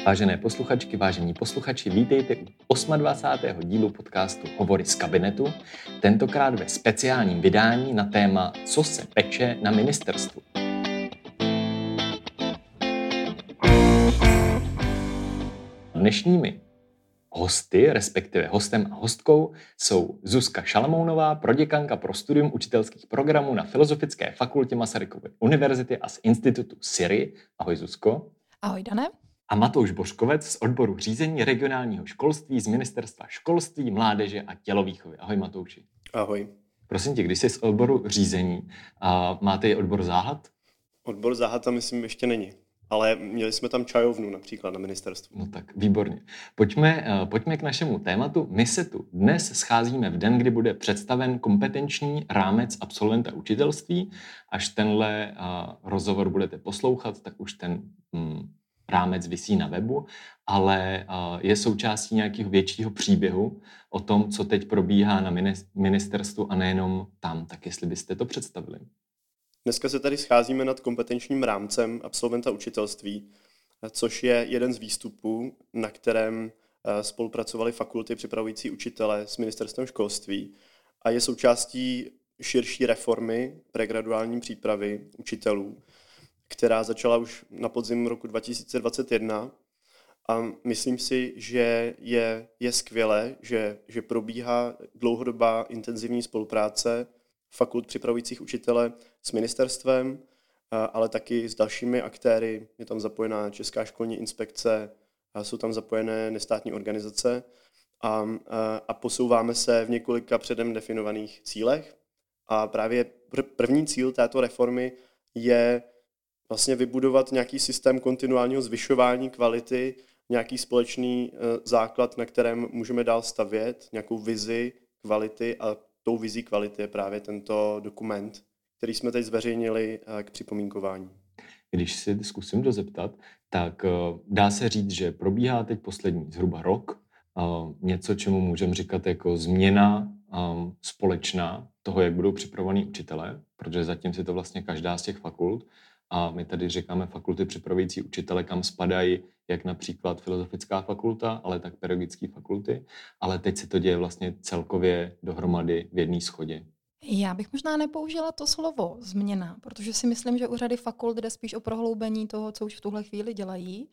Vážené posluchačky, vážení posluchači, vítejte u 28. dílu podcastu Hovory z kabinetu, tentokrát ve speciálním vydání na téma Co se peče na ministerstvu. Dnešními hosty, respektive hostem a hostkou, jsou Zuzka Šalamounová, proděkanka pro studium učitelských programů na Filozofické fakultě Masarykovy univerzity a z institutu SIRI. Ahoj Zuzko. Ahoj Dané. A Matouš Božkovec z odboru řízení regionálního školství z Ministerstva školství, mládeže a tělovýchovy. Ahoj Matouši. Ahoj. Prosím tě, když jsi z odboru řízení, máte i odbor záhad? Odbor záhad tam myslím ještě není, ale měli jsme tam čajovnu například na ministerstvu. No tak, výborně. Pojďme k našemu tématu. My se tu dnes scházíme v den, kdy bude představen kompetenční rámec absolventa učitelství. Až tenhle rozhovor budete poslouchat, tak už ten rámec visí na webu, ale je součástí nějakého většího příběhu o tom, co teď probíhá na ministerstvu a nejenom tam. Tak jestli byste to představili. Dneska se tady scházíme nad kompetenčním rámcem absolventa učitelství, což je jeden z výstupů, na kterém spolupracovali fakulty připravující učitele s ministerstvem školství a je součástí širší reformy pregraduální přípravy učitelů, která začala už na podzim roku 2021 a myslím si, že je skvělé, že probíhá dlouhodobá intenzivní spolupráce fakult připravujících učitele s ministerstvem, ale taky s dalšími aktéry. Je tam zapojená Česká školní inspekce, jsou tam zapojené nestátní organizace a posouváme se v několika předem definovaných cílech. A právě první cíl této reformy je vlastně vybudovat nějaký systém kontinuálního zvyšování kvality, nějaký společný základ, na kterém můžeme dál stavět, nějakou vizi kvality a tou vizí kvality je právě tento dokument, který jsme teď zveřejnili k připomínkování. Když si zkusím dozeptat, tak dá se říct, že probíhá teď poslední zhruba rok něco, čemu můžeme říkat jako změna společná toho, jak budou připravovaní učitelé, protože zatím si to vlastně každá z těch fakult. A my tady říkáme fakulty připravující učitele, kam spadají jak například Filozofická fakulta, ale tak pedagogické fakulty. Ale teď se to děje vlastně celkově dohromady v jedné shodě. Já bych možná nepoužila to slovo změna, protože si myslím, že u řady fakult jde spíš o prohloubení toho, co už v tuhle chvíli dělají.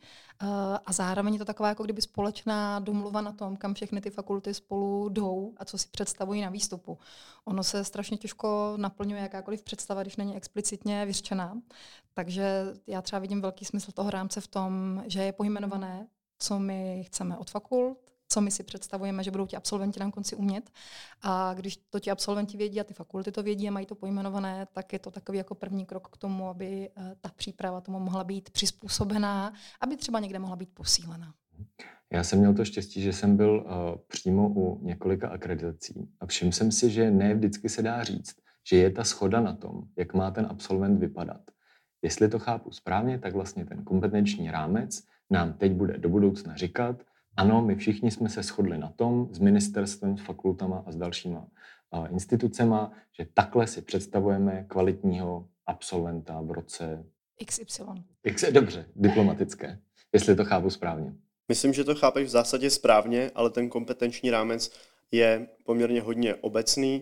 A zároveň je to taková jako kdyby společná domluva na tom, kam všechny ty fakulty spolu jdou a co si představují na výstupu. Ono se strašně těžko naplňuje jakákoliv představa, když není explicitně vyřčená. Takže já třeba vidím velký smysl toho rámce v tom, že je pojmenované, co my chceme od fakult, co my si představujeme, že budou ti absolventi na konci umět. A když to ti absolventi vědí a ty fakulty to vědí a mají to pojmenované, tak je to takový jako první krok k tomu, aby ta příprava tomu mohla být přizpůsobená, aby třeba někde mohla být posílená. Já jsem měl to štěstí, že jsem byl přímo u několika akreditací a všiml jsem si, že ne vždycky se dá říct, že je ta shoda na tom, jak má ten absolvent vypadat. Jestli to chápu správně, tak vlastně ten kompetenční rámec nám teď bude do budoucna říkat, ano, my všichni jsme se shodli na tom s ministerstvem, s fakultama a s dalšíma institucema, že takhle si představujeme kvalitního absolventa v roce XY. Dobře, diplomatické, jestli to chápu správně. Myslím, že to chápeš v zásadě správně, ale ten kompetenční rámec je poměrně hodně obecný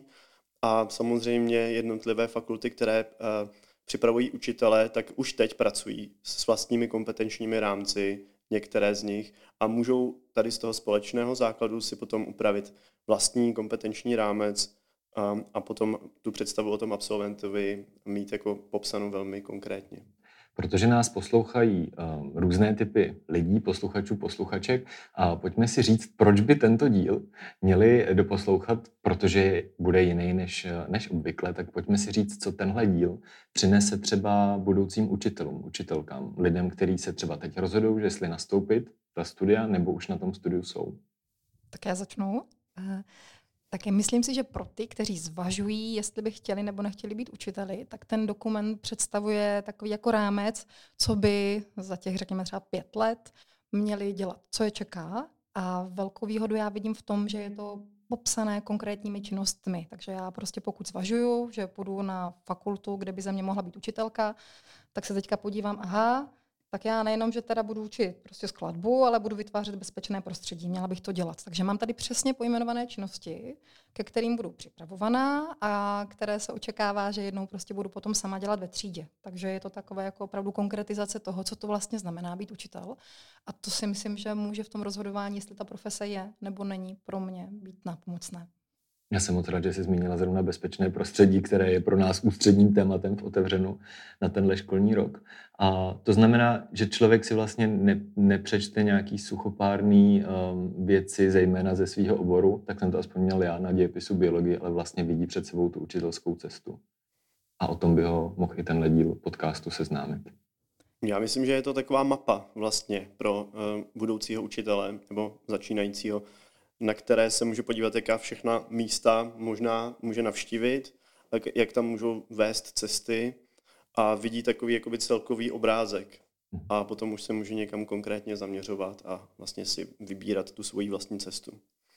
a samozřejmě jednotlivé fakulty, které připravují učitele, tak už teď pracují s vlastními kompetenčními rámci, některé z nich, a můžou tady z toho společného základu si potom upravit vlastní kompetenční rámec a potom tu představu o tom absolventovi mít jako popsanou velmi konkrétně. Protože nás poslouchají různé typy lidí, posluchačů, posluchaček, a pojďme si říct, proč by tento díl měli doposlouchat, protože bude jiný než obvykle, tak pojďme si říct, co tenhle díl přinese třeba budoucím učitelům, učitelkám, lidem, kteří se třeba teď rozhodou, že jestli nastoupit do studia, nebo už na tom studiu jsou. Tak já začnu. Tak myslím si, že pro ty, kteří zvažují, jestli by chtěli nebo nechtěli být učiteli, tak ten dokument představuje takový jako rámec, co by za těch, řekněme, třeba 5 let měli dělat, co je čeká. A velkou výhodu já vidím v tom, že je to popsané konkrétními činnostmi. Takže já prostě pokud zvažuju, že půjdu na fakultu, kde by ze mě mohla být učitelka, tak se teďka podívám, tak já nejenom, že teda budu učit prostě skladbu, ale budu vytvářet bezpečné prostředí. Měla bych to dělat. Takže mám tady přesně pojmenované činnosti, ke kterým budu připravovaná a které se očekává, že jednou prostě budu potom sama dělat ve třídě. Takže je to takové jako opravdu konkretizace toho, co to vlastně znamená být učitel. A to si myslím, že může v tom rozhodování, jestli ta profese je nebo není, pro mě být nápomocné. Já jsem moc rád, že jsi zmínila zrovna bezpečné prostředí, které je pro nás ústředním tématem v Otevřenu na tenhle školní rok. A to znamená, že člověk si vlastně nepřečte nějaký suchopárný věci, zejména ze svého oboru, tak jsem to aspoň měl já na dějepisu biologie, ale vlastně vidí před sebou tu učitelskou cestu. A o tom by ho mohl i tenhle díl podcastu seznámit. Já myslím, že je to taková mapa vlastně pro budoucího učitele nebo začínajícího, na které se může podívat, jaká všechna místa možná může navštívit, jak tam můžou vést cesty a vidí takový jakoby celkový obrázek. A potom už se může někam konkrétně zaměřovat a vlastně si vybírat tu svoji vlastní cestu.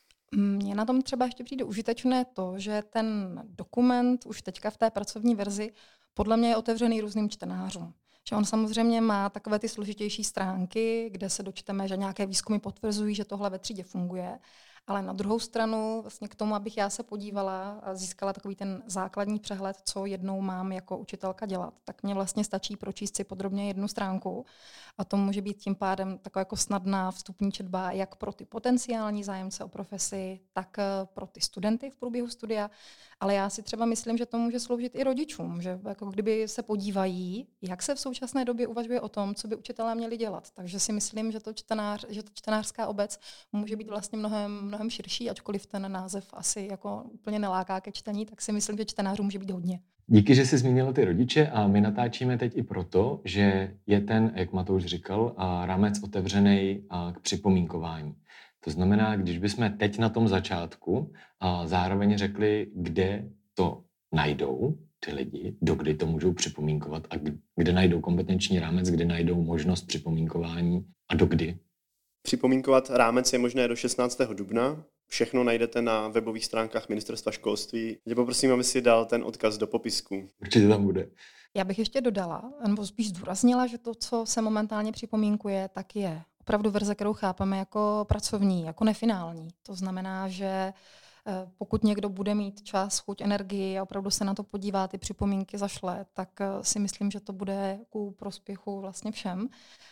Mně na tom třeba ještě přijde užitečné to, že ten dokument už teďka v té pracovní verzi podle mě je otevřený různým čtenářům. Že on samozřejmě má takové ty složitější stránky, kde se dočteme, že nějaké výzkumy potvrzují, že tohle ve třídě funguje. Ale na druhou stranu, vlastně k tomu, abych já se podívala a získala takový ten základní přehled, co jednou mám jako učitelka dělat, tak mně vlastně stačí pročíst si podrobně jednu stránku a to může být tím pádem taková jako snadná vstupní četba jak pro ty potenciální zájemce o profesi, tak pro ty studenty v průběhu studia. Ale já si třeba myslím, že to může sloužit i rodičům, že jako kdyby se podívají, jak se v současné době uvažuje o tom, co by učitelé měli dělat. Takže si myslím, že ta čtenářská obec může být vlastně mnohem širší, ačkoliv ten název asi jako úplně neláká ke čtení, tak si myslím, že čtenářů může být hodně. Díky, že jsi zmínila ty rodiče a my natáčíme teď i proto, že je ten, jak Matouš říkal, rámec otevřený k připomínkování. To znamená, když bychom teď na tom začátku zároveň řekli, kde to najdou ty lidi, dokdy to můžou připomínkovat a kde najdou kompetenční rámec, kde najdou možnost připomínkování a dokdy. Připomínkovat rámec je možné do 16. dubna. Všechno najdete na webových stránkách Ministerstva školství. Tě poprosím, aby si dal ten odkaz do popisku. Určitě tam bude. Já bych ještě dodala, nebo spíš zdůraznila, že to, co se momentálně připomínkuje, tak je opravdu verze, kterou chápeme jako pracovní, jako nefinální. To znamená, že pokud někdo bude mít čas, chuť, energii a opravdu se na to podívá, ty připomínky zašle, tak si myslím, že to bude ku prospěchu vlastně všem.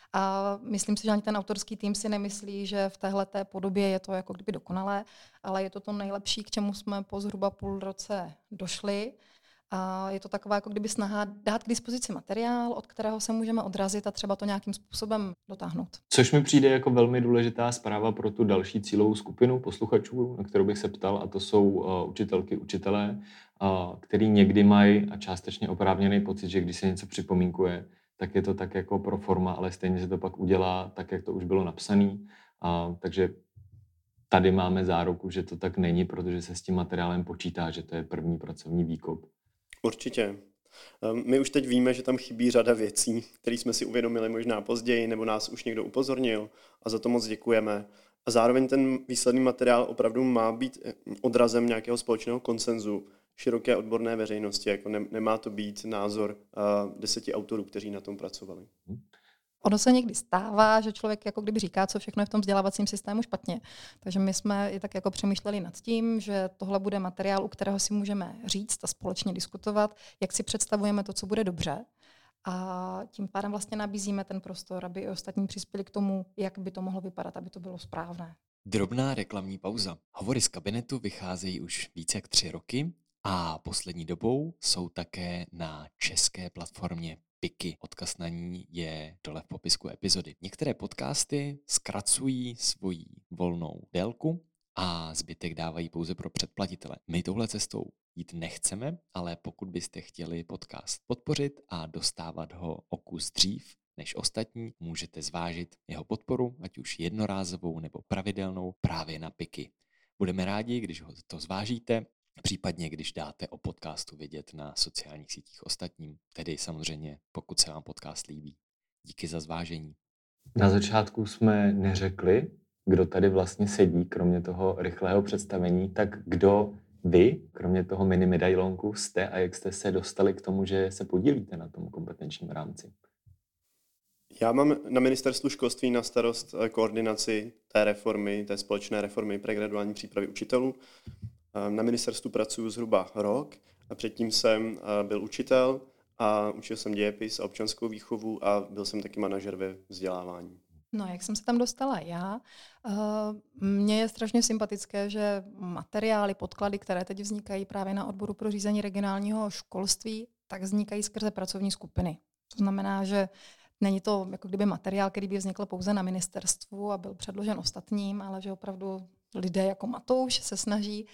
A myslím si, že ani ten autorský tým si nemyslí, že v téhleté podobě je to jako kdyby dokonalé, ale je to to nejlepší, k čemu jsme po zhruba půl roce došli. A je to taková jako kdyby snaha dát k dispozici materiál, od kterého se můžeme odrazit a třeba to nějakým způsobem dotáhnout. Což mi přijde jako velmi důležitá zpráva pro tu další cílovou skupinu posluchačů, na kterou bych se ptal, a to jsou učitelky, učitelé, který někdy mají a částečně oprávněný pocit, že když se něco připomínkuje, tak je to tak jako pro forma, ale stejně se to pak udělá tak, jak to už bylo napsané. Takže tady máme záruku, že to tak není, protože se s tím materiálem počítá, že to je první pracovní výkop. Určitě. My už teď víme, že tam chybí řada věcí, které jsme si uvědomili možná později, nebo nás už někdo upozornil a za to moc děkujeme. A zároveň ten výsledný materiál opravdu má být odrazem nějakého společného konsenzu široké odborné veřejnosti. Jako nemá to být názor 10 autorů, kteří na tom pracovali. Ono se někdy stává, že člověk jako kdyby říká, co všechno je v tom vzdělávacím systému špatně. Takže my jsme i tak jako přemýšleli nad tím, že tohle bude materiál, u kterého si můžeme říct a společně diskutovat, jak si představujeme to, co bude dobře. A tím pádem vlastně nabízíme ten prostor, aby i ostatní přispěli k tomu, jak by to mohlo vypadat, aby to bylo správné. Drobná reklamní pauza. Hovory z kabinetu vycházejí už více jak 3 roky a poslední dobou jsou také na české platformě Piky. Odkaz na ní je dole v popisku epizody. Některé podcasty zkracují svoji volnou délku a zbytek dávají pouze pro předplatitele. My touhle cestou jít nechceme, ale pokud byste chtěli podcast podpořit a dostávat ho o kus dřív než ostatní, můžete zvážit jeho podporu, ať už jednorázovou nebo pravidelnou, právě na Piky. Budeme rádi, když ho to zvážíte, případně když dáte o podcastu vědět na sociálních sítích ostatním, tedy samozřejmě pokud se vám podcast líbí. Díky za zvážení. Na začátku jsme neřekli, kdo tady vlastně sedí, kromě toho rychlého představení, tak kdo vy, kromě toho mini medailonku, jste a jak jste se dostali k tomu, že se podílíte na tom kompetenčním rámci? Já mám na ministerstvu školství na starost koordinaci té reformy, té společné reformy pregraduální přípravy učitelů. Na ministerstvu pracuji zhruba rok a předtím jsem byl učitel a učil jsem dějepis a občanskou výchovu a byl jsem taky manažer ve vzdělávání. No, jak jsem se tam dostala já? Mně je strašně sympatické, že materiály, podklady, které teď vznikají právě na odboru pro řízení regionálního školství, tak vznikají skrze pracovní skupiny. To znamená, že není to jako kdyby materiál, který by vznikl pouze na ministerstvu a byl předložen ostatním, ale že opravdu lidé jako Matouš se snaží,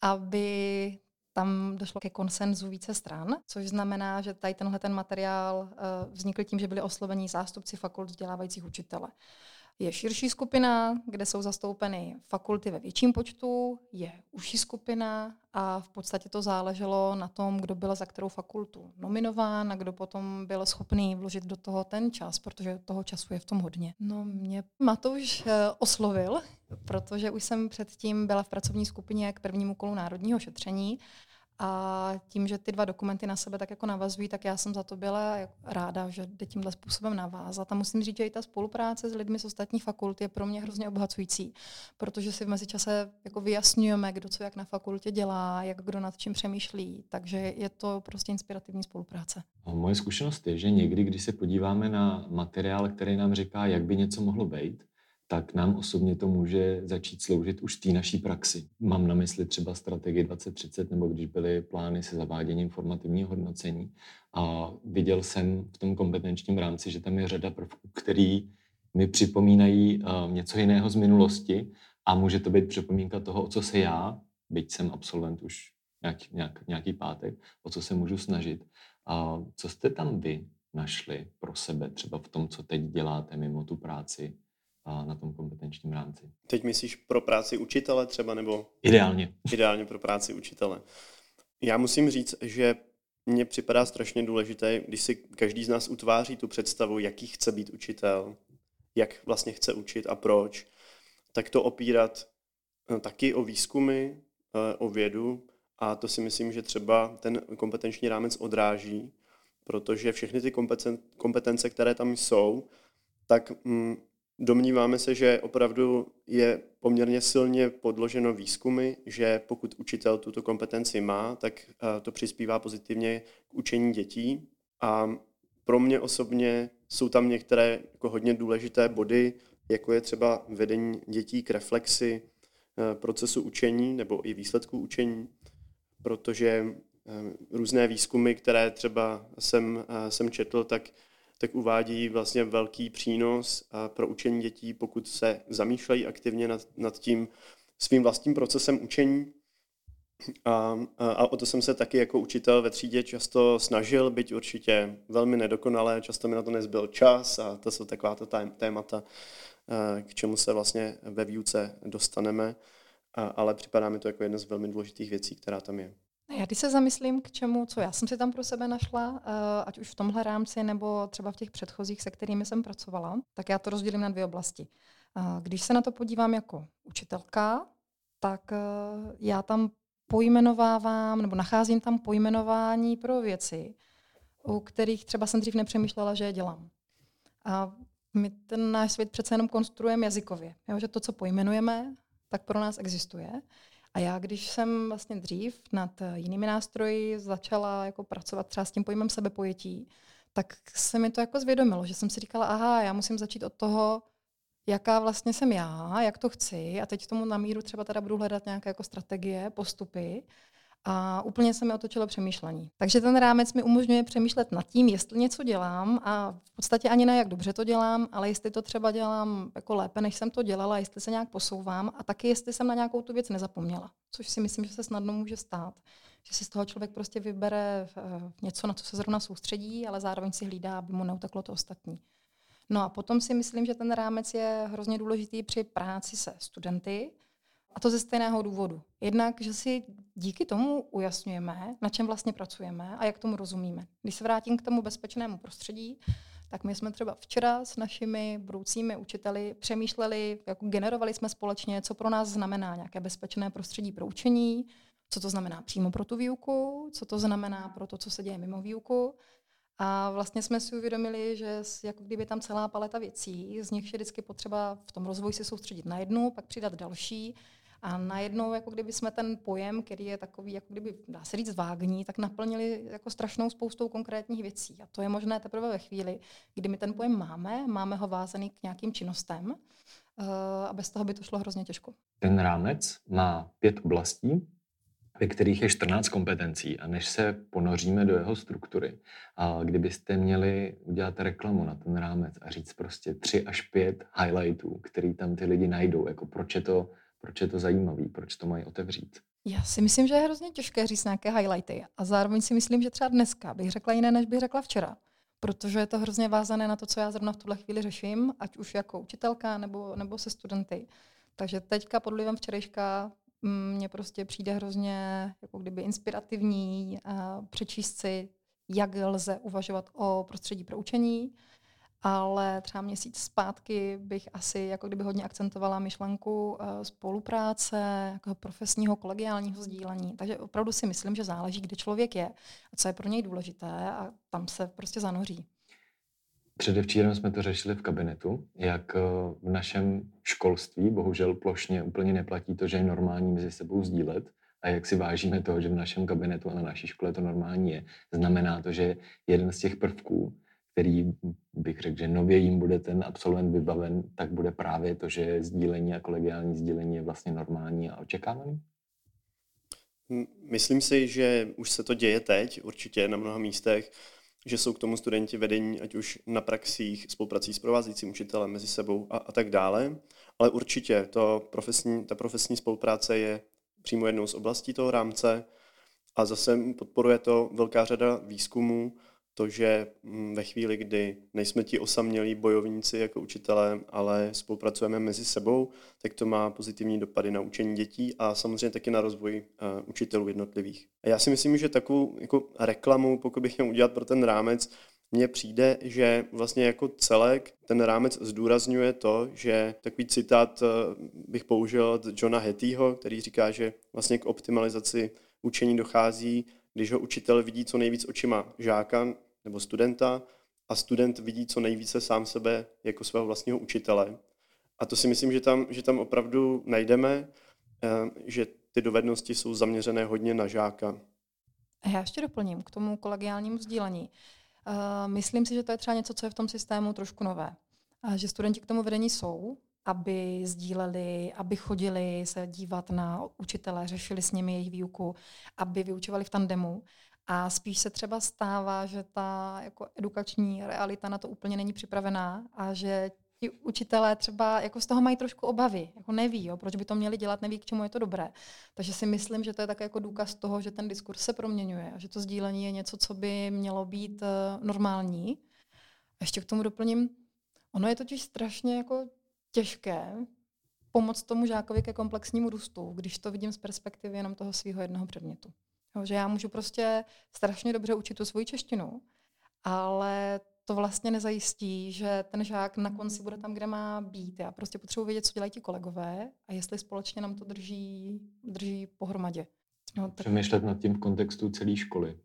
aby tam došlo ke konsenzu více stran, což znamená, že tady ten materiál vznikl tím, že byli oslovení zástupci fakult vzdělávajících učitele. Je širší skupina, kde jsou zastoupeny fakulty ve větším počtu, je užší skupina a v podstatě to záleželo na tom, kdo byl za kterou fakultu nominován a kdo potom byl schopný vložit do toho ten čas, protože toho času je v tom hodně. No, mě Matouš oslovil, protože už jsem předtím byla v pracovní skupině k prvnímu kolu národního šetření. A tím, že ty dva dokumenty na sebe tak jako navazují, tak já jsem za to byla ráda, že jde tímhle způsobem navázat. A musím říct, že i ta spolupráce s lidmi z ostatních fakult je pro mě hrozně obohacující, protože si v mezičase jako vyjasňujeme, kdo co jak na fakultě dělá, jak kdo nad čím přemýšlí. Takže je to prostě inspirativní spolupráce. Moje zkušenost je, že někdy, když se podíváme na materiál, který nám říká, jak by něco mohlo být, tak nám osobně to může začít sloužit už v té naší praxi. Mám na mysli třeba strategii 2030, nebo když byly plány se zaváděním formativního hodnocení. A viděl jsem v tom kompetenčním rámci, že tam je řada prvků, který mi připomínají něco jiného z minulosti a může to být připomínka toho, o co se já, byť jsem absolvent už nějaký pátek, o co se můžu snažit. A co jste tam vy našli pro sebe, třeba v tom, co teď děláte mimo tu práci, na tom kompetenčním rámci? Teď myslíš pro práci učitele třeba, nebo? Ideálně. Ideálně pro práci učitele. Já musím říct, že mně připadá strašně důležité, když si každý z nás utváří tu představu, jaký chce být učitel, jak vlastně chce učit a proč, tak to opírat taky o výzkumy, o vědu a to si myslím, že třeba ten kompetenční rámec odráží, protože všechny ty kompetence, které tam jsou, tak domníváme se, že opravdu je poměrně silně podloženo výzkumy, že pokud učitel tuto kompetenci má, tak to přispívá pozitivně k učení dětí. A pro mě osobně jsou tam některé jako hodně důležité body, jako je třeba vedení dětí k reflexi procesu učení nebo i výsledků učení, protože různé výzkumy, které třeba jsem četl, tak uvádí vlastně velký přínos pro učení dětí, pokud se zamýšlejí aktivně nad tím svým vlastním procesem učení. A o to jsem se taky jako učitel ve třídě často snažil, byť určitě velmi nedokonalé, často mi na to nezbyl čas a to jsou takováto témata, k čemu se vlastně ve výuce dostaneme, ale připadá mi to jako jedna z velmi důležitých věcí, která tam je. Já když se zamyslím k čemu, co já jsem si tam pro sebe našla, ať už v tomhle rámci nebo třeba v těch předchozích, se kterými jsem pracovala, tak já to rozdělím na dvě oblasti. Když se na to podívám jako učitelka, tak já tam pojmenovávám nebo nacházím tam pojmenování pro věci, u kterých třeba jsem dřív nepřemýšlela, že je dělám. A my ten náš svět přece jenom konstruujeme jazykově. Jo? Že to, co pojmenujeme, tak pro nás existuje. A já, když jsem vlastně dřív nad jinými nástroji začala jako pracovat třeba s tím pojmem sebepojetí, tak se mi to jako zvědomilo, že jsem si říkala, aha, já musím začít od toho, jaká vlastně jsem já, jak to chci a teď tomu na míru třeba teda budu hledat nějaké jako strategie, postupy a úplně se mi otočilo přemýšlení. Takže ten rámec mi umožňuje přemýšlet nad tím, jestli něco dělám a v podstatě ani ne, jak dobře to dělám, ale jestli to třeba dělám jako lépe, než jsem to dělala, jestli se nějak posouvám a taky jestli jsem na nějakou tu věc nezapomněla. Což si myslím, že se snadno může stát. Že si z toho člověk prostě vybere něco, na co se zrovna soustředí, ale zároveň si hlídá, aby mu neuteklo to ostatní. No a potom si myslím, že ten rámec je hrozně důležitý při práci se studenty, a to ze stejného důvodu. Jednak, že si díky tomu ujasňujeme, na čem vlastně pracujeme a jak tomu rozumíme. Když se vrátím k tomu bezpečnému prostředí, tak my jsme třeba včera s našimi budoucími učiteli přemýšleli, jako generovali jsme společně, co pro nás znamená nějaké bezpečné prostředí pro učení, co to znamená přímo pro tu výuku, co to znamená pro to, co se děje mimo výuku. A vlastně jsme si uvědomili, že jako kdyby tam celá paleta věcí, z nich je vždycky potřeba v tom rozvoji se soustředit na jednu, pak přidat další. A najednou, jako kdyby jsme ten pojem, který je takový, jako kdyby, dá se říct, vágní, tak naplnili jako strašnou spoustou konkrétních věcí. A to je možné teprve ve chvíli, kdy my ten pojem máme ho vázaný k nějakým činnostem a bez toho by to šlo hrozně těžko. Ten rámec má 5 oblastí, ve kterých je 14 kompetencí. A než se ponoříme do jeho struktury, a kdybyste měli udělat reklamu na ten rámec a říct prostě 3 až 5 highlightů, který tam ty lidi najdou, jako proč je to zajímavý, proč to mají otevřít. Já si myslím, že je hrozně těžké říct nějaké highlighty. A zároveň si myslím, že třeba dneska bych řekla jiné, než bych řekla včera. Protože je to hrozně vázané na to, co já zrovna v tuhle chvíli řeším, ať už jako učitelka nebo se studenty. Takže teďka pod vlivem včerejška mně prostě přijde hrozně jako kdyby inspirativní přečíst si, jak lze uvažovat o prostředí pro učení, ale třeba měsíc zpátky bych asi jako kdyby hodně akcentovala myšlenku spolupráce, jako profesního, kolegiálního sdílení. Takže opravdu si myslím, že záleží, kde člověk je a co je pro něj důležité a tam se prostě zanoří. Předevčírem jsme to řešili v kabinetu, jak v našem školství bohužel plošně úplně neplatí to, že je normální mezi sebou sdílet a jak si vážíme toho, že v našem kabinetu a na naší škole to normální je. Znamená to, že jeden z těch prvků, který bych řekl, že nově jim bude ten absolvent vybaven, tak bude právě to, že sdílení a kolegiální sdílení je vlastně normální a očekávaný? Myslím si, že už se to děje teď, určitě na mnoha místech, že jsou k tomu studenti vedení, ať už na praxích, spoluprací s provázejícím učitelem mezi sebou a tak dále. Ale určitě ta profesní spolupráce je přímo jednou z oblastí toho rámce a zase podporuje to velká řada výzkumů, to, že ve chvíli, kdy nejsme ti osamělí bojovníci jako učitelé, ale spolupracujeme mezi sebou, tak to má pozitivní dopady na učení dětí a samozřejmě taky na rozvoj učitelů jednotlivých. A já si myslím, že takovou jako reklamu, pokud bych měl udělat pro ten rámec, mně přijde, že vlastně jako celek ten rámec zdůrazňuje to, že takový citát bych použil od Johna Hattieho, který říká, že vlastně k optimalizaci učení dochází, když ho učitel vidí co nejvíc očima žáka nebo studenta a student vidí co nejvíce sám sebe jako svého vlastního učitele. A to si myslím, že tam opravdu najdeme, že ty dovednosti jsou zaměřené hodně na žáka. A já ještě doplním k tomu kolegiálnímu sdílení. Myslím si, že to je třeba něco, co je v tom systému trošku nové. Že studenti k tomu vedení jsou, aby sdíleli, aby chodili se dívat na učitele, řešili s nimi jejich výuku, aby vyučovali v tandemu. A spíš se třeba stává, že ta jako edukační realita na to úplně není připravená a že ti učitelé třeba jako z toho mají trošku obavy, jako neví, proč by to měli dělat, neví, k čemu je to dobré. Takže si myslím, že to je také jako důkaz toho, že ten diskurs se proměňuje a že to sdílení je něco, co by mělo být normální. A ještě k tomu doplním, ono je totiž strašně jako těžké pomoct tomu žákovi ke komplexnímu růstu, když to vidím z perspektivy jenom toho svého jednoho předmětu. Že já můžu prostě strašně dobře učit tu svoji češtinu, ale to vlastně nezajistí, že ten žák na konci bude tam, kde má být. Já prostě potřebuji vědět, co dělají ti kolegové a jestli společně nám to drží pohromadě. No, tak... Přemýšlet nad tím v kontextu celé školy.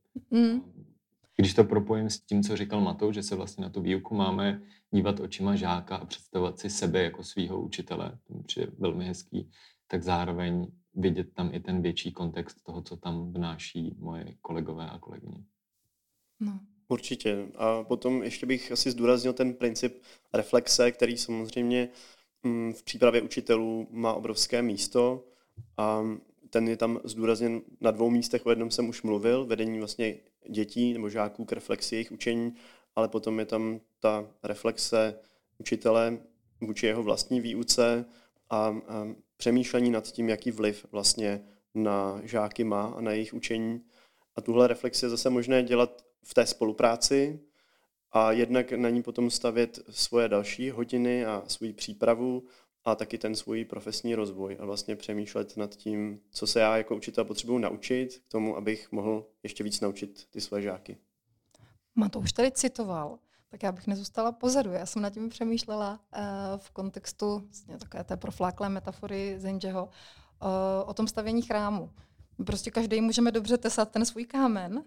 Když to propojím s tím, co říkal Matouš, že se vlastně na tu výuku máme dívat očima žáka a představovat si sebe jako svýho učitele, to je velmi hezký, tak zároveň vidět tam i ten větší kontext toho, co tam vnáší moje kolegové a kolegyně. No. Určitě. A potom ještě bych asi zdůraznil ten princip reflexe, který samozřejmě v přípravě učitelů má obrovské místo a ten je tam zdůrazněn na 2 místech, o jednom jsem už mluvil, vedení vlastně dětí nebo žáků k reflexi jejich učení, ale potom je tam ta reflexe učitele vůči jeho vlastní výuce a přemýšlení nad tím, jaký vliv vlastně na žáky má a na jejich učení. A tuhle reflexi je zase možné dělat v té spolupráci a jednak na ní potom stavět svoje další hodiny a svou přípravu a taky ten svůj profesní rozvoj a vlastně přemýšlet nad tím, co se já jako učitel potřebuji naučit k tomu, abych mohl ještě víc naučit ty své žáky. Matouš tady citoval, tak já bych nezůstala pozadu. Já jsem nad tím přemýšlela v kontextu vlastně takové té profláklé metafory Zengeho o tom stavění chrámu. Prostě každý můžeme dobře tesat ten svůj kámen,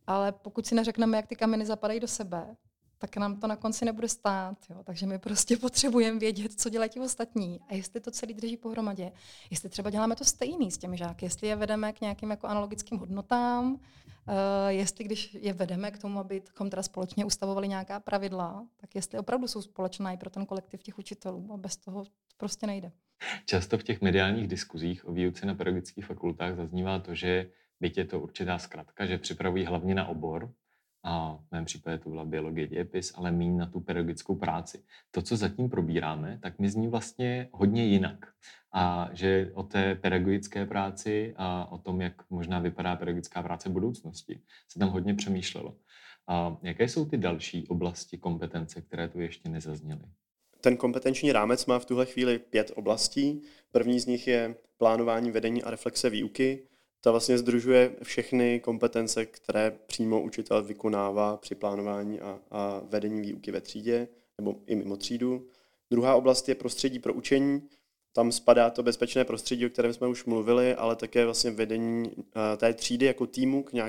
ale pokud si neřekneme, jak ty kameny zapadají do sebe, tak nám to na konci nebude stát. Jo? Takže my prostě potřebujeme vědět, co dělají ti ostatní a jestli to celý drží pohromadě. Jestli třeba děláme to stejný s těmi žáky, jestli je vedeme k nějakým jako analogickým hodnotám, jestli když je vedeme k tomu, abychom teda společně ustavovali nějaká pravidla, tak jestli opravdu jsou společná i pro ten kolektiv těch učitelů a bez toho prostě nejde. Často v těch mediálních diskuzích o výuce na pedagogických fakultách zaznívá to, že byť je to určitá zkratka, že připravují hlavně na obor, a v mém případě to byla biologie, dějepis, ale míň na tu pedagogickou práci. To, co zatím probíráme, tak mi zní vlastně hodně jinak. A že o té pedagogické práci a o tom, jak možná vypadá pedagogická práce v budoucnosti, se tam hodně přemýšlelo. A jaké jsou ty další oblasti kompetence, které tu ještě nezazněly? Ten kompetenční rámec má v tuhle chvíli 5 oblastí. První z nich je plánování, vedení a reflexe výuky. Ta vlastně sdružuje všechny kompetence, které přímo učitel vykonává při plánování a vedení výuky ve třídě nebo i mimo třídu. Druhá oblast je prostředí pro učení. Tam spadá to bezpečné prostředí, o kterém jsme už mluvili, ale také vlastně vedení té třídy jako týmu k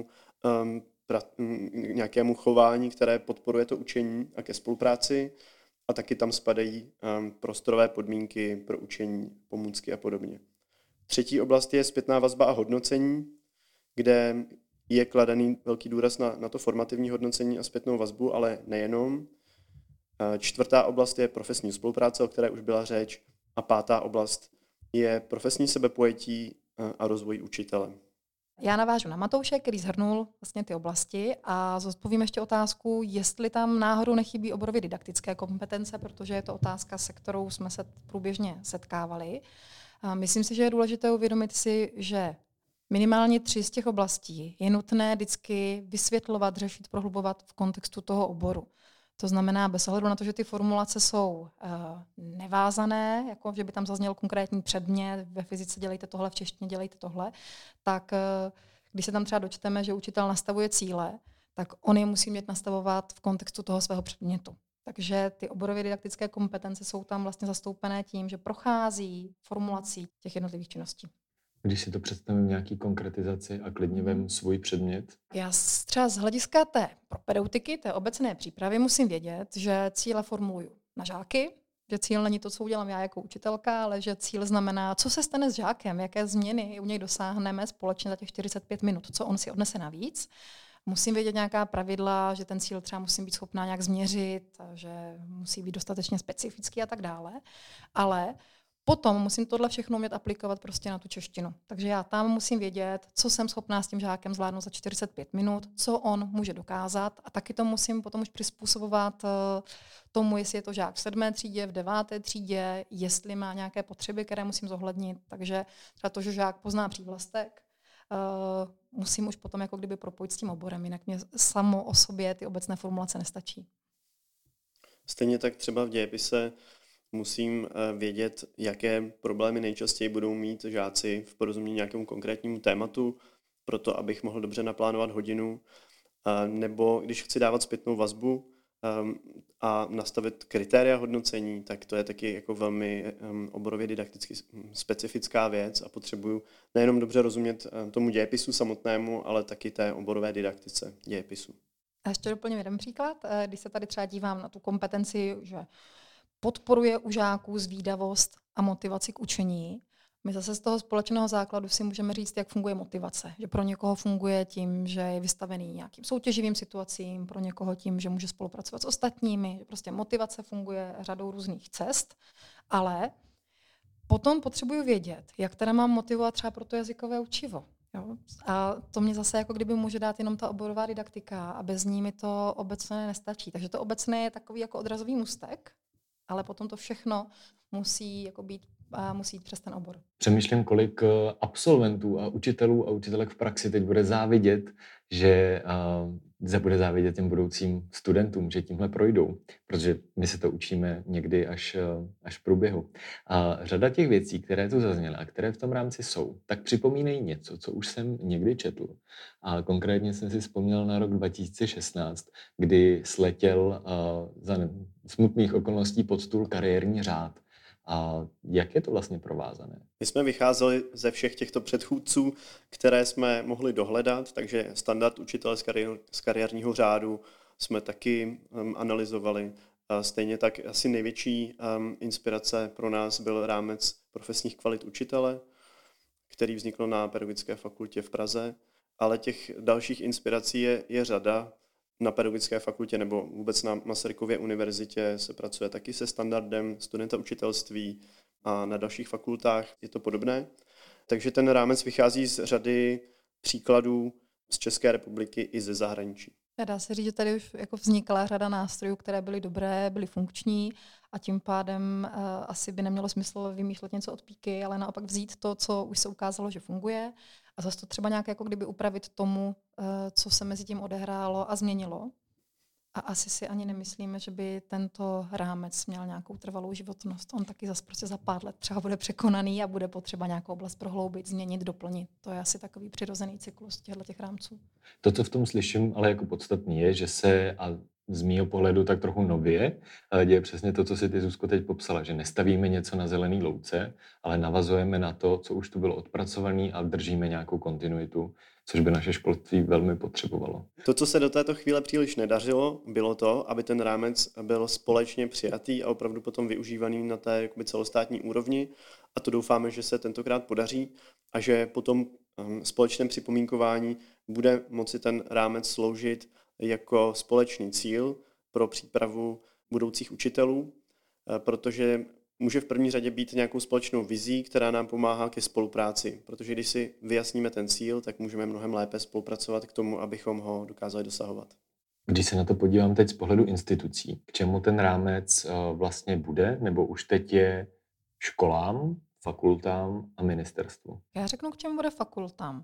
nějakému chování, které podporuje to učení a ke spolupráci. A taky tam spadají prostorové podmínky pro učení, pomůcky a podobně. Třetí oblast je zpětná vazba a hodnocení, kde je kladený velký důraz na to formativní hodnocení a zpětnou vazbu, ale nejenom. Čtvrtá oblast je profesní spolupráce, o které už byla řeč. A pátá oblast je profesní sebepojetí a rozvoj učitele. Já navážu na Matouše, který shrnul vlastně ty oblasti a zodpovím ještě otázku, jestli tam náhodou nechybí oborově didaktické kompetence, protože je to otázka, se kterou jsme se průběžně setkávali. Myslím si, že je důležité uvědomit si, že minimálně 3 z těch oblastí je nutné vždycky vysvětlovat, řešit, prohlubovat v kontextu toho oboru. To znamená, bez ohledu na to, že ty formulace jsou nevázané, jako že by tam zazněl konkrétní předmět, ve fyzice dělejte tohle, v češtině dělejte tohle, tak když se tam třeba dočteme, že učitel nastavuje cíle, tak on je musí mít nastavovat v kontextu toho svého předmětu. Takže ty oborově didaktické kompetence jsou tam vlastně zastoupené tím, že prochází formulací těch jednotlivých činností. Když si to představím nějaký konkretizaci a klidně vem svůj předmět. Já třeba z hlediska té propedeutiky, té obecné přípravy musím vědět, že cíle formuluju na žáky, že cíl není to, co udělám já jako učitelka, ale že cíl znamená, co se stane s žákem, jaké změny u něj dosáhneme společně za těch 45 minut, co on si odnese navíc. Musím vědět nějaká pravidla, že ten cíl třeba musím být schopná nějak změřit, že musí být dostatečně specifický a tak dále. Ale potom musím tohle všechno umět aplikovat prostě na tu češtinu. Takže já tam musím vědět, co jsem schopná s tím žákem zvládnout za 45 minut, co on může dokázat a taky to musím potom už přizpůsobovat tomu, jestli je to žák v 7. třídě, v 9. třídě, jestli má nějaké potřeby, které musím zohlednit. Takže třeba to, že žák pozná přívlastek, musím už potom jako kdyby propojit s tím oborem, jinak mě samo o sobě ty obecné formulace nestačí. Stejně tak třeba v dějepise musím vědět, jaké problémy nejčastěji budou mít žáci v porozumění nějakému konkrétnímu tématu, proto abych mohl dobře naplánovat hodinu, nebo když chci dávat zpětnou vazbu a nastavit kritéria hodnocení, tak to je taky jako velmi oborově didakticky specifická věc a potřebuju nejenom dobře rozumět tomu dějepisu samotnému, ale taky té oborové didaktice dějepisu. A ještě doplním jeden příklad. Když se tady třeba dívám na tu kompetenci, že podporuje u žáků zvídavost a motivaci k učení. My zase z toho společného základu si můžeme říct, jak funguje motivace. Že pro někoho funguje tím, že je vystavený nějakým soutěživým situacím, pro někoho tím, že může spolupracovat s ostatními. Že prostě motivace funguje řadou různých cest, ale potom potřebuju vědět, jak teda mám motivovat třeba pro to jazykové učivo. Jo? A to mě zase jako kdyby může dát jenom ta oborová didaktika a bez ní mi to obecné nestačí. Takže to obecné je takový jako odrazový můstek, ale potom to všechno musí jako být a musí jít přes ten obor. Přemýšlím, kolik absolventů a učitelů a učitelek v praxi teď bude závidět, že bude závidět těm budoucím studentům, že tímhle projdou, protože my se to učíme někdy až v průběhu. A řada těch věcí, které tu zazněly a které v tom rámci jsou, tak připomínají něco, co už jsem někdy četl. A konkrétně jsem si vzpomněl na rok 2016, kdy sletěl za smutných okolností pod stůl kariérní řád. A jak je to vlastně provázané? My jsme vycházeli ze všech těchto předchůdců, které jsme mohli dohledat, takže standard učitele z kariérního řádu jsme taky analyzovali. Stejně tak asi největší inspirace pro nás byl rámec profesních kvalit učitele, který vznikl na Pedagogické fakultě v Praze, ale těch dalších inspirací je řada. Na Pedagogické fakultě nebo vůbec na Masarykově univerzitě se pracuje taky se standardem studenta učitelství a na dalších fakultách je to podobné. Takže ten rámec vychází z řady příkladů z České republiky i ze zahraničí. Dá se říct, že tady už jako vznikla řada nástrojů, které byly dobré, byly funkční a tím pádem asi by nemělo smysl vymýšlet něco od píky, ale naopak vzít to, co už se ukázalo, že funguje a zase to třeba nějak jako kdyby upravit tomu, co se mezi tím odehrálo a změnilo. A asi si ani nemyslíme, že by tento rámec měl nějakou trvalou životnost. On taky zase prostě za pár let třeba bude překonaný a bude potřeba nějakou oblast prohloubit, změnit, doplnit. To je asi takový přirozený cyklus těch rámců. To, co v tom slyším, ale jako podstatný je, že se, a z mýho pohledu tak trochu nově, děje přesně to, co si ty, Zuzko, teď popsala, že nestavíme něco na zelený louce, ale navazujeme na to, co už tu bylo odpracované a držíme nějakou kontinuitu, což by naše školství velmi potřebovalo. To, co se do této chvíle příliš nedařilo, bylo to, aby ten rámec byl společně přijatý a opravdu potom využívaný na té jakoby celostátní úrovni. A to doufáme, že se tentokrát podaří a že potom společném připomínkování bude moci ten rámec sloužit jako společný cíl pro přípravu budoucích učitelů, protože může v první řadě být nějakou společnou vizí, která nám pomáhá ke spolupráci, protože když si vyjasníme ten cíl, tak můžeme mnohem lépe spolupracovat k tomu, abychom ho dokázali dosahovat. Když se na to podívám teď z pohledu institucí, k čemu ten rámec vlastně bude, nebo už teď je školám, fakultám a ministerstvu? Já řeknu, k čemu bude fakultám.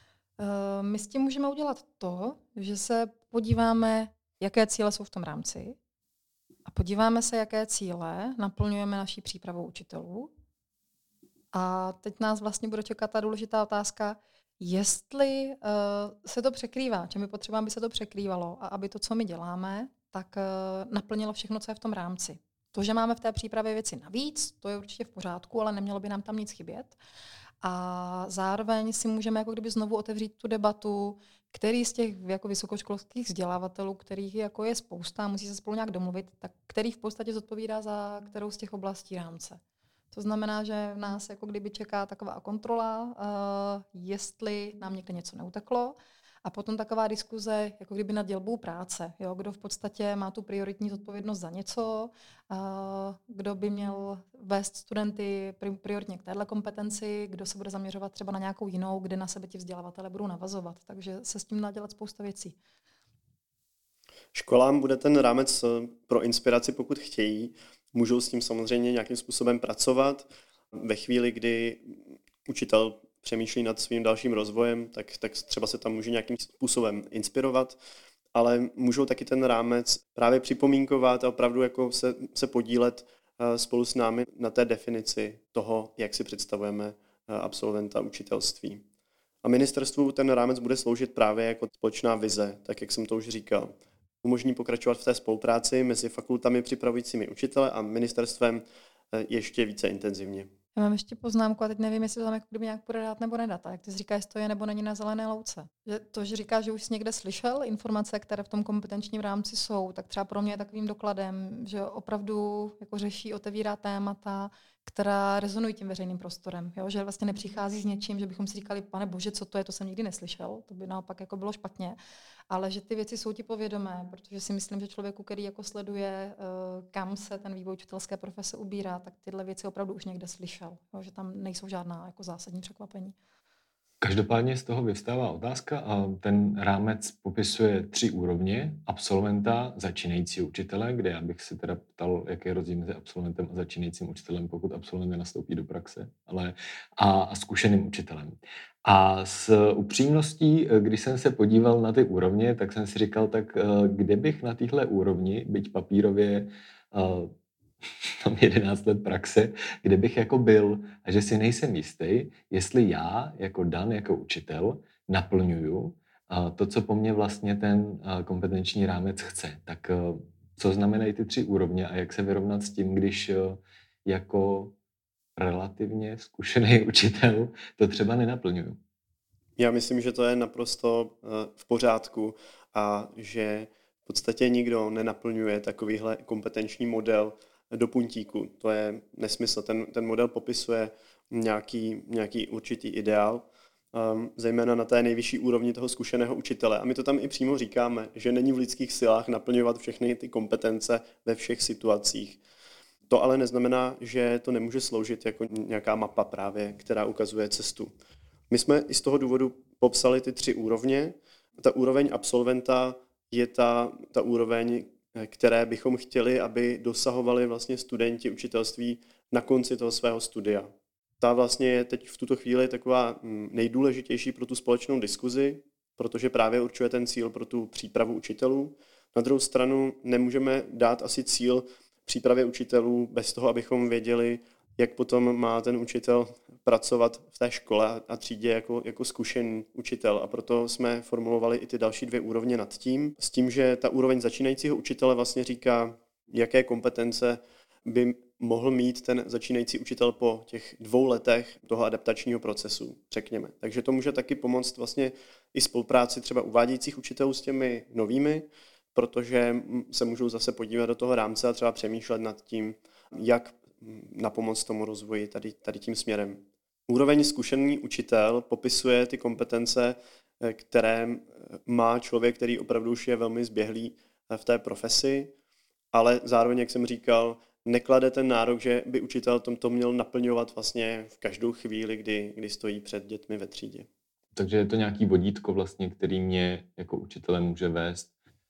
My s tím můžeme udělat to, že se podíváme, jaké cíle jsou v tom rámci a podíváme se, jaké cíle naplňujeme naší přípravou učitelů. A teď nás vlastně bude čekat ta důležitá otázka, jestli se to překrývá, čím my potřebujeme, aby se to překrývalo a aby to, co my děláme, tak naplnilo všechno, co je v tom rámci. To, že máme v té přípravě věci navíc, to je určitě v pořádku, ale nemělo by nám tam nic chybět. A zároveň si můžeme jako kdyby znovu otevřít tu debatu, který z těch jako vysokoškolských vzdělávatelů, kterých jako je spousta, musí se spolu nějak domluvit, tak který v podstatě zodpovídá za kterou z těch oblastí rámce. To znamená, že v nás jako kdyby čeká taková kontrola, jestli nám někde něco neuteklo, a potom taková diskuze, jako kdyby nad dělbou práce, jo? Kdo v podstatě má tu prioritní zodpovědnost za něco, kdo by měl vést studenty prioritně k téhle kompetenci, kdo se bude zaměřovat třeba na nějakou jinou, kde na sebe ti vzdělavatelé budou navazovat. Takže se s tím dá dělat spousta věcí. Školám bude ten rámec pro inspiraci, pokud chtějí. Můžou s tím samozřejmě nějakým způsobem pracovat. Ve chvíli, kdy učitel přemýšlí nad svým dalším rozvojem, tak třeba se tam může nějakým způsobem inspirovat, ale můžou taky ten rámec právě připomínkovat a opravdu jako se podílet spolu s námi na té definici toho, jak si představujeme absolventa učitelství. A ministerstvu ten rámec bude sloužit právě jako společná vize, tak jak jsem to už říkal. Umožní pokračovat v té spolupráci mezi fakultami připravujícími učitele a ministerstvem ještě více intenzivně. Já mám ještě poznámku a teď nevím, jestli to tam jako kdyby nějak bude dát nebo nedat. A jak ty jsi říkáš, to je nebo není na zelené louce. Že to, že říkáš, že už jsi někde slyšel informace, které v tom kompetenčním rámci jsou, tak třeba pro mě je takovým dokladem, že opravdu jako řeší, otevírá témata, která rezonují tím veřejným prostorem. Jo? Že vlastně nepřichází s něčím, že bychom si říkali, pane bože, co to je, to jsem nikdy neslyšel, to by naopak jako bylo špatně. Ale že ty věci jsou ti povědomé, protože si myslím, že člověku, který jako sleduje, kam se ten vývoj učitelské profese ubírá, tak tyhle věci opravdu už někde slyšel. Jo? Že tam nejsou žádná jako zásadní překvapení. Každopádně z toho vyvstává otázka a ten rámec popisuje 3 úrovně absolventa, začínajícího učitele, kde já bych si teda ptal, jaký je rozdíl mezi absolventem a začínajícím učitelem, pokud absolvent nenastoupí do praxe, a zkušeným učitelem. A s upřímností, když jsem se podíval na ty úrovně, tak jsem si říkal, tak kde bych na téhle úrovni, byť papírově mám 11 let praxe, kde bych jako byl a že si nejsem jistý, jestli já jako Dan, jako učitel naplňuju to, co po mně vlastně ten kompetenční rámec chce. Tak co znamenají ty 3 úrovně a jak se vyrovnat s tím, když jako relativně zkušený učitel to třeba nenaplňuju. Já myslím, že to je naprosto v pořádku a že v podstatě nikdo nenaplňuje takovýhle kompetenční model do puntíku. To je nesmysl. Ten model popisuje nějaký určitý ideál, zejména na té nejvyšší úrovni toho zkušeného učitele. A my to tam i přímo říkáme, že není v lidských silách naplňovat všechny ty kompetence ve všech situacích. To ale neznamená, že to nemůže sloužit jako nějaká mapa právě, která ukazuje cestu. My jsme i z toho důvodu popsali ty 3 úrovně. Ta úroveň absolventa je ta úroveň, které bychom chtěli, aby dosahovali vlastně studenti učitelství na konci toho svého studia. Ta vlastně je teď v tuto chvíli taková nejdůležitější pro tu společnou diskuzi, protože právě určuje ten cíl pro tu přípravu učitelů. Na druhou stranu nemůžeme dát asi cíl přípravě učitelů bez toho, abychom věděli, jak potom má ten učitel pracovat v té škole a třídě jako zkušený učitel. A proto jsme formulovali i ty další 2 úrovně nad tím, s tím, že ta úroveň začínajícího učitele vlastně říká, jaké kompetence by mohl mít ten začínající učitel po těch 2 letech toho adaptačního procesu, řekněme. Takže to může taky pomoct vlastně i spolupráci třeba uvádějících učitelů s těmi novými, protože se můžou zase podívat do toho rámce a třeba přemýšlet nad tím, jak na pomoc tomu rozvoji tady tím směrem. Úroveň zkušený učitel popisuje ty kompetence, které má člověk, který opravdu už je velmi zběhlý v té profesi, ale zároveň, jak jsem říkal, neklade ten nárok, že by učitel to měl naplňovat vlastně v každou chvíli, kdy stojí před dětmi ve třídě. Takže je to nějaký vodítko vlastně, který mě jako učitele může vést.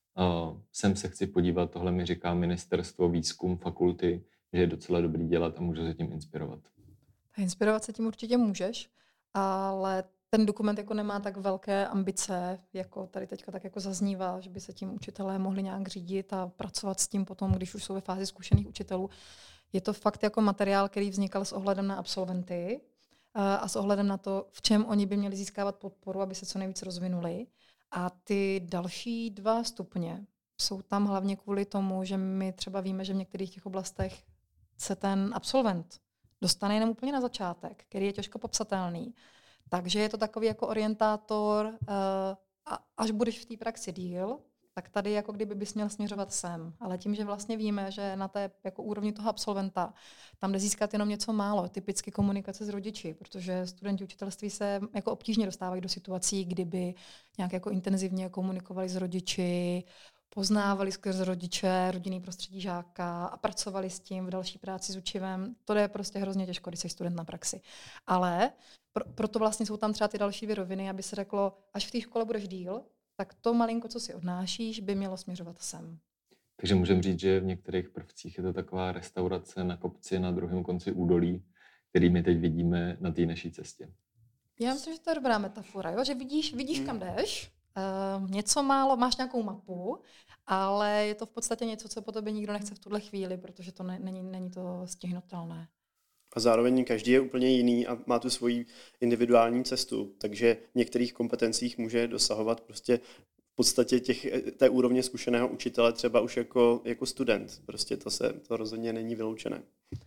Sem se chci podívat, tohle mi říká ministerstvo, výzkum, fakulty, že je docela dobrý dělat a můžu se tím inspirovat. Inspirovat se tím určitě můžeš, ale ten dokument jako nemá tak velké ambice, jako tady teďka tak jako zaznívá, že by se tím učitelé mohli nějak řídit a pracovat s tím potom, když už jsou ve fázi zkušených učitelů. Je to fakt jako materiál, který vznikal s ohledem na absolventy a s ohledem na to, v čem oni by měli získávat podporu, aby se co nejvíc rozvinuli. A ty další 2 stupně jsou tam hlavně kvůli tomu, že my třeba víme, že v některých těch oblastech se ten absolvent dostane jenom úplně na začátek, který je těžko popsatelný. Takže je to takový jako orientátor, a až budeš v té praxi díl, tak tady jako kdyby bys měl směřovat sem. Ale tím, že vlastně víme, že na té jako úrovni toho absolventa tam jde získat jenom něco málo, typicky komunikace s rodiči, protože studenti učitelství se jako obtížně dostávají do situací, kdyby nějak jako intenzivně komunikovali s rodiči, poznávali skrz rodiče, rodinný prostředí žáka a pracovali s tím v další práci s učivem. To je prostě hrozně těžko, když jsi student na praxi. Ale proto vlastně jsou tam třeba ty další 2 roviny, aby se řeklo, až v té škole budeš díl, tak to malinko, co si odnášíš, by mělo směřovat sem. Takže můžeme říct, že v některých prvcích je to taková restaurace na kopci na druhém konci údolí, který my teď vidíme na té naší cestě. Já myslím, že to je dobrá metafora, jo? Že vidíš kam jdeš, něco málo, máš nějakou mapu, ale je to v podstatě něco, co po tobě nikdo nechce v tuhle chvíli, protože to není to stihnutelné. A zároveň každý je úplně jiný a má tu svoji individuální cestu, takže v některých kompetencích může dosahovat prostě v podstatě té úrovně zkušeného učitele třeba už jako student. Prostě to rozhodně není vyloučené.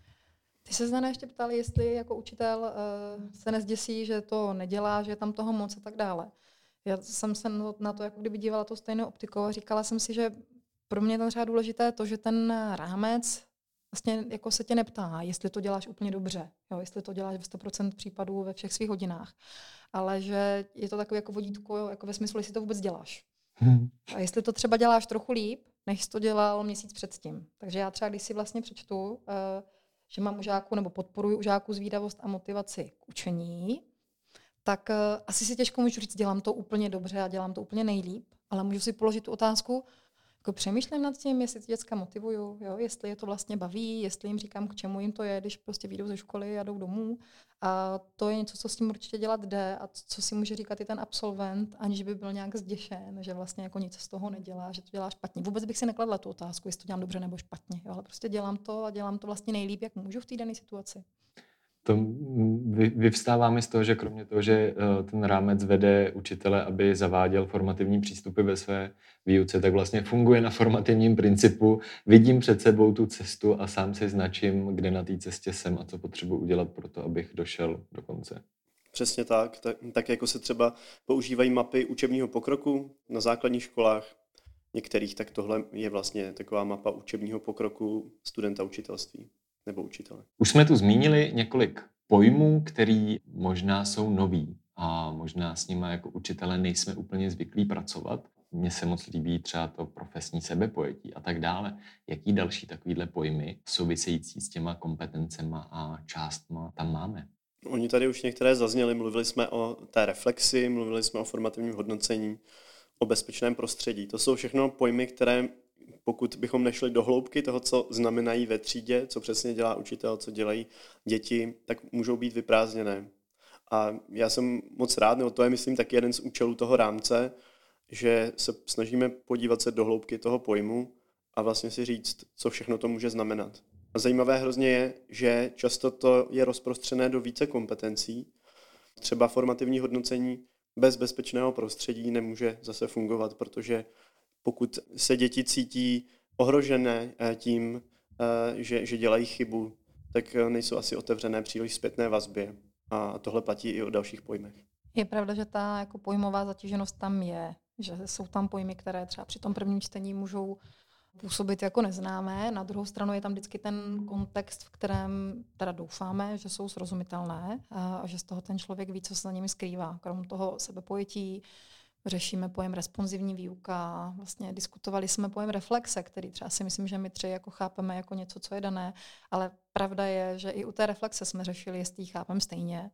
Ty se Zdane ještě ptali, jestli jako učitel se nezděsí, že to nedělá, že je tam toho moc a tak dále. Já jsem se na to jako kdyby dívala tou stejnou optikou a říkala jsem si, že pro mě je tam třeba důležité to, že ten rámec vlastně jako se tě neptá, jestli to děláš úplně dobře, jo, jestli to děláš v 100% případů ve všech svých hodinách, ale že je to takové jako vodítko, jako ve smyslu, jestli to vůbec děláš. A jestli to třeba děláš trochu líp, než jsi to dělal měsíc předtím. Takže já třeba, když si vlastně přečtu, že mám u žáků nebo podporuji u žáků zvídavost a motivaci k učení, tak asi si těžko můžu říct, dělám to úplně dobře a dělám to úplně nejlíp, ale můžu si položit tu otázku, jako přemýšlím nad tím, jestli ty děcka motivuju, jo? Jestli je to vlastně baví, jestli jim říkám, k čemu jim to je, když prostě vyjdou ze školy a jdou domů. A to je něco, co s tím určitě dělat jde a co si může říkat i ten absolvent, aniž by byl nějak zděšen, že vlastně jako nic z toho nedělá, že to dělá špatně. Vůbec bych si nekladla tu otázku, jestli to dělám dobře nebo špatně, jo? Ale prostě dělám to a dělám to vlastně nejlíp, jak můžu v té dané situaci. Vyvstává mi z toho, že kromě toho, že ten rámec vede učitele, aby zaváděl formativní přístupy ve své výuce, tak vlastně funguje na formativním principu. Vidím před sebou tu cestu a sám si značím, kde na té cestě jsem a co potřebuji udělat pro to, abych došel do konce. Přesně tak. Tak jako se třeba používají mapy učebního pokroku na základních školách některých, tak tohle je vlastně taková mapa učebního pokroku studenta učitelství nebo učitele. Už jsme tu zmínili několik pojmů, které možná jsou nový a možná s nimi jako učitelé nejsme úplně zvyklí pracovat. Mně se moc líbí třeba to profesní sebepojetí a tak dále. Jaký další takovýhle pojmy související s těma kompetencema a částma tam máme? Oni tady už některé zazněly, mluvili jsme o té reflexi, mluvili jsme o formativním hodnocení, o bezpečném prostředí. To jsou všechno pojmy, které pokud bychom nešli do hloubky toho, co znamenají ve třídě, co přesně dělá učitel, co dělají děti, tak můžou být vyprázdněné. A já jsem moc rád, nebo to je myslím taky jeden z účelů toho rámce, že se snažíme podívat se do hloubky toho pojmu a vlastně si říct, co všechno to může znamenat. A zajímavé hrozně je, že často to je rozprostřené do více kompetencí. Třeba formativní hodnocení bez bezpečného prostředí nemůže zase fungovat, protože pokud se děti cítí ohrožené tím, že dělají chybu, tak nejsou asi otevřené příliš zpětné vazbě. A tohle platí i o dalších pojmech. Je pravda, že ta jako pojmová zatíženost tam je, že jsou tam pojmy, které třeba při tom prvním čtení můžou působit jako neznámé. Na druhou stranu je tam vždycky ten kontext, v kterém teda doufáme, že jsou srozumitelné a že z toho ten člověk ví, co se za nimi skrývá. Krom toho sebepojetí řešíme pojem responsivní výuka, vlastně diskutovali jsme pojem reflexe, který třeba si myslím, že my tři jako chápeme jako něco, co je dané, ale pravda je, že i u té reflexe jsme řešili, jestli ji chápeme stejně.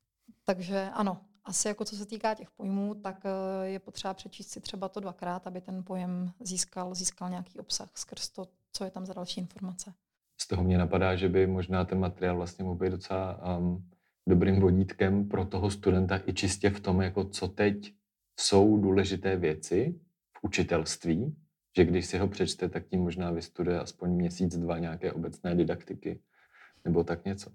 Takže ano, asi jako co se týká těch pojmů, tak je potřeba přečíst si třeba to dvakrát, aby ten pojem získal nějaký obsah skrz to, co je tam za další informace. Z toho mě napadá, že by možná ten materiál vlastně mohl být docela dobrým vodítkem pro toho studenta i čistě v tom, jako co teď jsou důležité věci v učitelství, že když si ho přečte, tak tím možná vystuduje aspoň měsíc, dva nějaké obecné didaktiky nebo tak něco.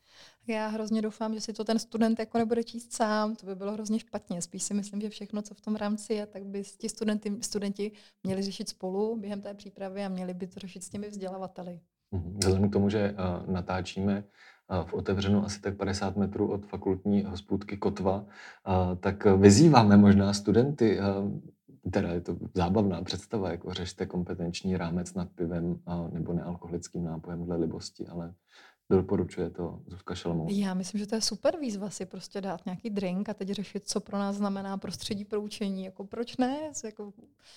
Já hrozně doufám, že si to ten student jako nebude číst sám, to by bylo hrozně špatně. Spíš si myslím, že všechno, co v tom rámci je, tak by ti studenti měli řešit spolu během té přípravy a měli by to řešit s těmi vzdělavateli. Vzhledem k tomu, že natáčíme v otevřenou asi tak 50 metrů od fakultní hospůdky Kotva, tak vyzýváme možná studenty, teda je to zábavná představa, jako řešte kompetenční rámec nad pivem nebo nealkoholickým nápojem dle libosti, ale doporučuje to Zuzka Šalamová. Já myslím, že to je super výzva si prostě dát nějaký drink a teď řešit, co pro nás znamená prostředí pro učení. Jako proč ne? Jako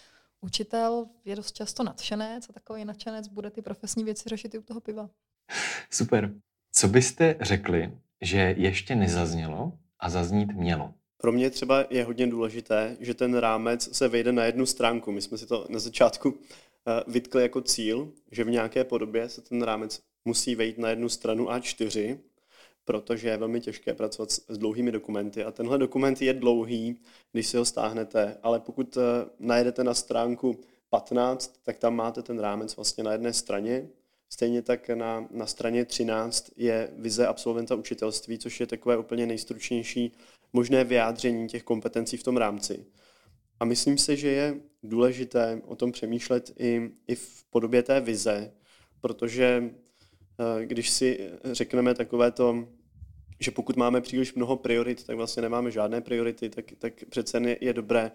učitel je dost často nadšenec a takový nadšenec bude ty profesní věci řešit i u toho piva. Super. Co byste řekli, že ještě nezaznělo a zaznít mělo? Pro mě třeba je hodně důležité, že ten rámec se vejde na jednu stránku. My jsme si to na začátku vytkli jako cíl, že v nějaké podobě se ten rámec musí vejít na jednu stranu A4, protože je velmi těžké pracovat s dlouhými dokumenty. A tenhle dokument je dlouhý, když si ho stáhnete, ale pokud najedete na stránku 15, tak tam máte ten rámec vlastně na jedné straně. Stejně tak na straně 13 je vize absolventa učitelství, což je takové úplně nejstručnější možné vyjádření těch kompetencí v tom rámci. A myslím si, že je důležité o tom přemýšlet i v podobě té vize, protože když si řekneme takové to, že pokud máme příliš mnoho priorit, tak vlastně nemáme žádné priority, tak přece je dobré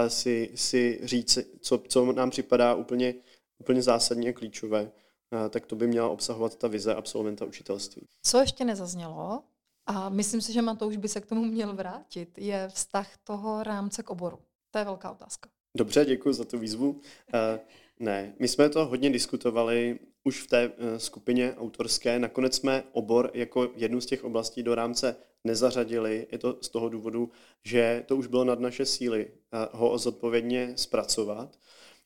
si říct, co nám připadá úplně zásadně klíčové, tak to by měla obsahovat ta vize absolventa učitelství. Co ještě nezaznělo, a myslím si, že Matouš by se k tomu měl vrátit, je vztah toho rámce k oboru. To je velká otázka. Dobře, děkuji za tu výzvu. Ne, my jsme to hodně diskutovali už v té skupině autorské. Nakonec jsme obor jako jednu z těch oblastí do rámce nezařadili. Je to z toho důvodu, že to už bylo nad naše síly ho zodpovědně zpracovat.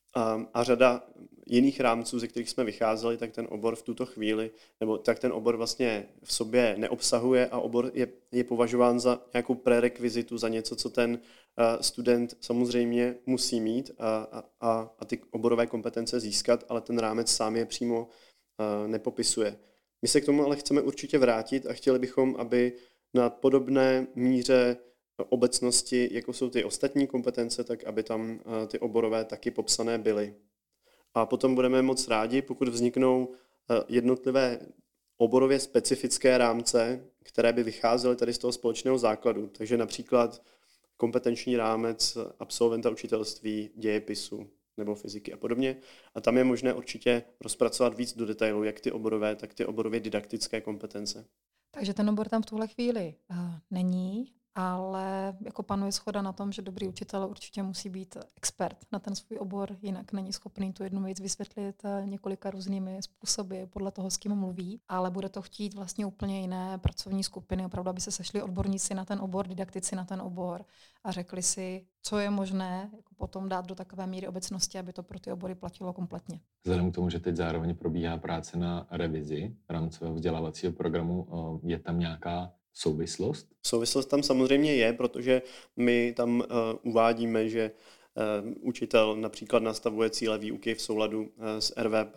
A řada jiných rámců, ze kterých jsme vycházeli, tak ten obor v tuto chvíli, nebo tak ten obor vlastně v sobě neobsahuje a obor je považován za nějakou prerekvizitu, za něco, co ten student samozřejmě musí mít a ty oborové kompetence získat, ale ten rámec sám je přímo nepopisuje. My se k tomu ale chceme určitě vrátit a chtěli bychom, aby na podobné míře obecnosti, jako jsou ty ostatní kompetence, tak aby tam ty oborové taky popsané byly. A potom budeme moc rádi, pokud vzniknou jednotlivé oborově specifické rámce, které by vycházely tady z toho společného základu. Takže například kompetenční rámec absolventa učitelství, dějepisu nebo fyziky a podobně. A tam je možné určitě rozpracovat víc do detailu, jak ty oborové, tak ty oborově didaktické kompetence. Takže ten obor tam v tuhle chvíli není, ale jako panuje shoda na tom, že dobrý učitel určitě musí být expert na ten svůj obor, jinak není schopný tu jednu věc vysvětlit několika různými způsoby podle toho, s kým mluví, ale bude to chtít vlastně úplně jiné pracovní skupiny, opravdu, aby se sešli odborníci na ten obor, didaktici na ten obor a řekli si, co je možné jako potom dát do takové míry obecnosti, aby to pro ty obory platilo kompletně. Vzhledem k tomu, že teď zároveň probíhá práce na revizi rámcového vzdělávacího programu, je tam nějaká souvislost? Souvislost tam samozřejmě je, protože my tam uvádíme, že učitel například nastavuje cíle výuky v souladu s RVP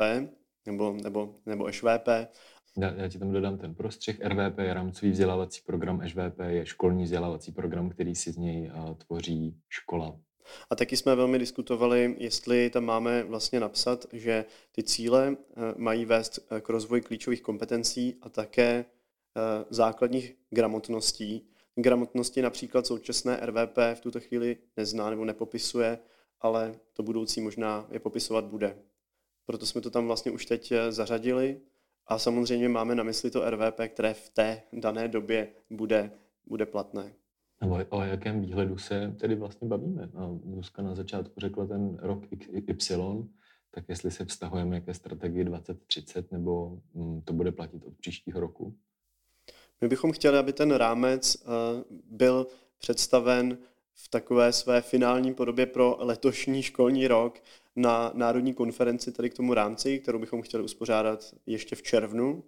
nebo ŠVP. Já ti tam dodám ten prostřih. RVP je rámcový vzdělávací program, ŠVP je školní vzdělávací program, který si z něj tvoří škola. A taky jsme velmi diskutovali, jestli tam máme vlastně napsat, že ty cíle mají vést k rozvoji klíčových kompetencí a také základních gramotností. Gramotnosti například současné RVP v tuto chvíli nezná nebo nepopisuje, ale to budoucí možná je popisovat bude. Proto jsme to tam vlastně už teď zařadili a samozřejmě máme na mysli to RVP, které v té dané době bude platné. O jakém výhledu se tedy vlastně bavíme? Zuzka na začátku řekla ten rok Y, tak jestli se vztahujeme ke strategii 2030, nebo to bude platit od příštího roku? My bychom chtěli, aby ten rámec byl představen v takové své finální podobě pro letošní školní rok na národní konferenci tady k tomu rámci, kterou bychom chtěli uspořádat ještě v červnu.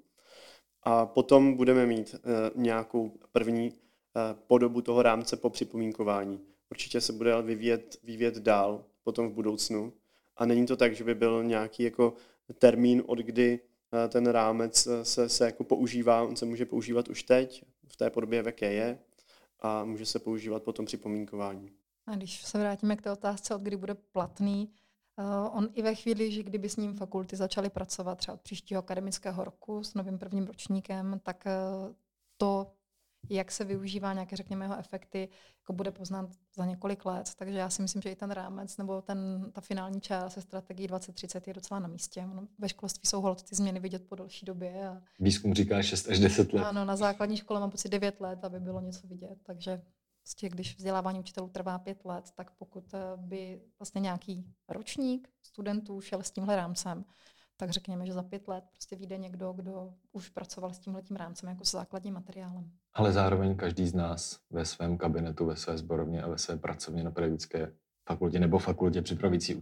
A potom budeme mít nějakou první podobu toho rámce po připomínkování. Určitě se bude vyvíjet dál potom v budoucnu. A není to tak, že by byl nějaký jako termín, od kdy ten rámec se jako používá, on se může používat už teď, v té podobě, v jaké je, a může se používat potom připomínkování. A když se vrátíme k té otázce, od kdy bude platný, on i ve chvíli, že kdyby s ním fakulty začaly pracovat třeba od příštího akademického roku s novým prvním ročníkem, tak to, jak se využívá nějaké, řekněme, jeho efekty, jako bude poznat za několik let. Takže já si myslím, že i ten rámec nebo ta finální část se strategií 2030 je docela na místě. Ve školství jsou holt ty změny vidět po delší době. A výzkum říká 6 až 10 let. Ano, na základní škole mám pocit 9 let, aby bylo něco vidět. Takže prostě, když vzdělávání učitelů trvá 5 let, tak pokud by vlastně nějaký ročník studentů šel s tímhle rámcem, tak řekněme, že za 5 let prostě vyjde někdo, kdo už pracoval s tímhletím rámcem jako s základním materiálem. Ale zároveň každý z nás ve svém kabinetu, ve své sborovně a ve své pracovně na pedagogické fakultě nebo fakultě připravující